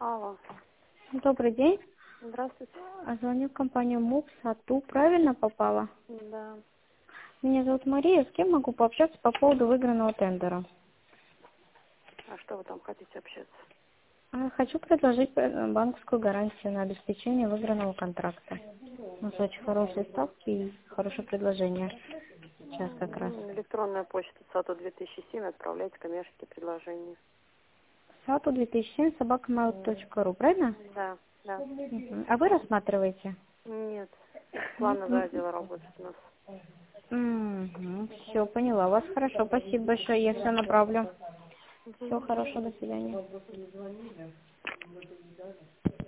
Алло. Добрый день. Здравствуйте. Звоню в компанию МУП САТУ. Правильно попала? Да. Меня зовут Мария. С кем могу пообщаться по поводу выигранного тендера? А что вы там хотите общаться? Хочу предложить банковскую гарантию на обеспечение выигранного контракта. У нас очень хорошие ставки и хорошее предложение. Сейчас как раз. Электронная почта САТУ 2007, отправляйте коммерческие предложения. САТУ 2007 собакамайл.ру, правильно? Да, да. А вы рассматриваете? Нет. Плановое отдел работает у нас. Все, поняла вас. Хорошо, спасибо большое. Я все направлю. Мгм. Всего хорошего, до свидания.